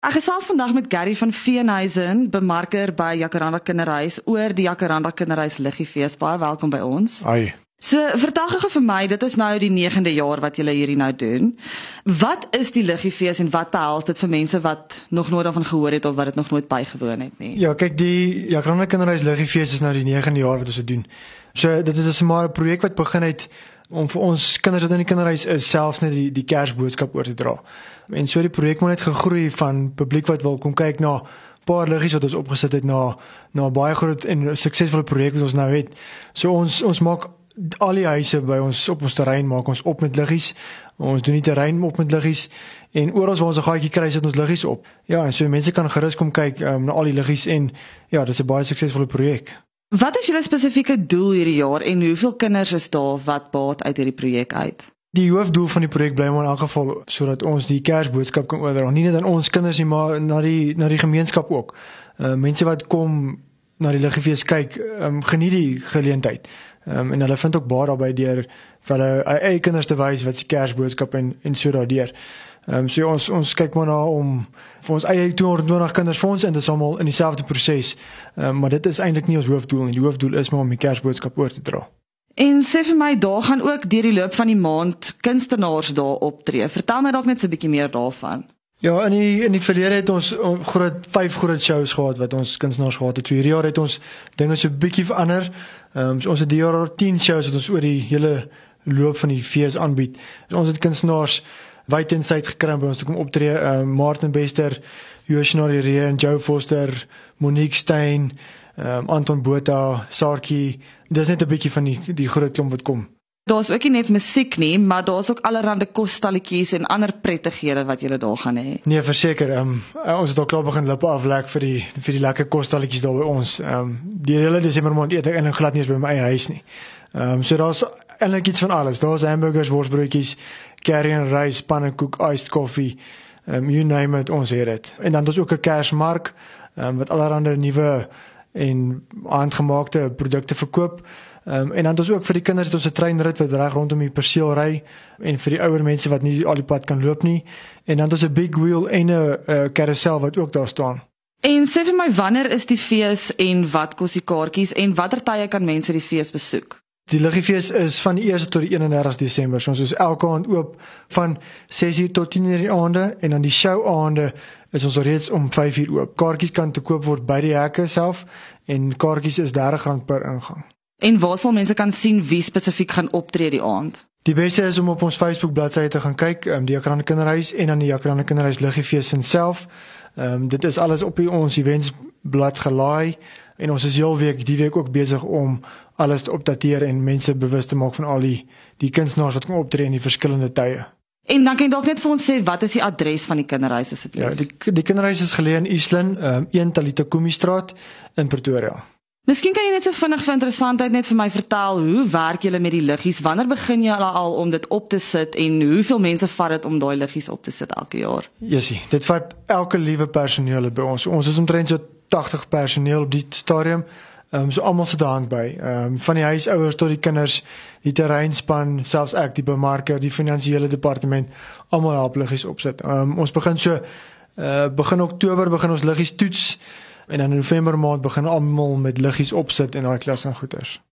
Ek gesels vandag met Gary van Veenhuizen, bemarker by Jacaranda Kinderhuis, oor die Jacaranda Kinderhuis Liggefees. Baie welkom by ons. Ai. So, vertel gou vir my, dit is nou die 9de jaar wat julle hierdie nou doen. Wat is die Liggefees en wat behels dit vir mense wat nog nooit daarvan gehoor het of wat dit nog nooit bygewoon het nie? Ja, kyk, die Jacaranda Kinderhuis Liggefees is nou die 9de jaar wat ons dit doen. So, dit is maar 'n projek wat begin het om vir ons kinders wat in die kinderhuis is, selfs net die Kersboodskap oor te dra. En so die projek moet net gegroei van publiek wat wil kom kyk na 'n paar liggies wat ons opgesit het na 'n baie groot en suksesvolle projek wat ons nou het. So ons maak al die huise by ons op ons terrein maak ons op met liggies. Ons doen die terrein op met liggies en oral waar ons 'n gaatjie kry sit ons liggies op. Ja, en so mense kan gerus kom kyk na al die liggies en ja, dis 'n baie suksesvolle projek. Wat is julle spesifieke doel hierdie jaar en hoeveel kinders is daar wat baat uit hierdie projek uit? Die hoofdoel van die projek bly maar in elk geval sodat ons die Kersboodskap kan oordra, nie net aan ons kinders nie, maar na die gemeenskap ook. Mense wat kom na die Liggefees kyk, geniet die geleentheid. En hulle vind ook baie daarbey deur vir hulle eie kinders te wys wat die Kersboodskap en so daardeur. So ons kyk maar na om vir ons eie 220 kinders vir ons in te samel in dieselfde proses. Maar dit is eintlik nie ons hoofdoel nie. Die hoofdoel is maar om die Kersboodskap oor te dra. En sê vir my, daar gaan ook deur die loop van die maand kunstenaars daar optree. Vertel my dalk net so 'n bietjie meer daarvan. Ja, in die verlede het ons 5 groot shows gehad wat ons kunstenaars gehad het. So hierdie jaar het ons dinge so 'n bietjie verander. So ons het die jaar 10 shows wat ons oor die hele loop van die fees aanbied. So ons het kunstenaars wyd en suid gekry by ons te kom optree. Martin Bester, Joshua Ree en Joe Foster, Monique Stein, Anton Botha, Sarkie. Dis net 'n bietjie van die groot klomp wat kom. Daar's ook nie net musiek nie, maar daar's ook allerlei kostalletjies en ander prettighede wat julle daar gaan hê. Nee, verseker. Ons het al klaar begin lippe aflek vir die lekker kostalletjies daar by ons. Die hele Desember maand eet ek eintlik glad nie eens by my eie huis nie. So daar's eintlik iets van alles. Daar's hamburgers, worsbroodjies, curry en rys, pannekoek, iced coffee, you name it, ons het dit. En dan is ook 'n Kersmark wat allerlei nuwe en handgemaakte produkte verkoop. En dan is ook vir die kinders het ons 'n treinrit wat reg rondom die perseel ry en vir die ouer mense wat nie al die pad kan loop nie. En dan is 'n big wheel en 'n carousel wat ook daar staan. En sê vir my, wanneer is die fees en wat kos die kaartjies en watter tye kan mense die fees besoek? Die Liggefees is van die 1 tot die 31 Desember. So ons is elke aand oop van 6:00 tot 10:00 in die aande en dan die show aande is ons reeds om 5:00 oop. Kaartjies kan te koop word by die hekke self en kaartjies is R30 per ingang. En waar sal mense kan sien wie spesifiek gaan optree die aand? Die beste is om op ons Facebook bladsy te gaan kyk, die Jacaranda Kinderhuis en dan die Jacaranda Kinderhuis Liggefees self. Dit is alles op ons eventsblad gelaai en ons is die week ook besig om alles te opdateer en mense bewus te maak van al die kunstenaars wat kom optree in die verskillende tye. En dan kan jy dalk net vir ons sê, wat is die adres van die kinderhuis asseblief? Ja, die kinderhuis is geleë in Eastland, 1 Talita Kumi Straat in Pretoria. Miskien kan jy net so vinnig vir interessantheid net vir my vertel, hoe werk julle met die liggies? Wanneer begin julle al om dit op te sit en hoeveel mense vat dit om daai liggies op te sit elke jaar? Jessie, dit vat elke liewe personeel by ons. Ons is omtrent so 80 personeel op die stadium. So almal sit 'n hand by. Van die huisouers tot die kinders, die terreinspan, selfs ek, die bemarker, die finansiële departement, almal help liggies opsit. Ons begin begin Oktober begin ons liggies toets en dan in November maand begin almal met liggies opsit en daai klas van goeders.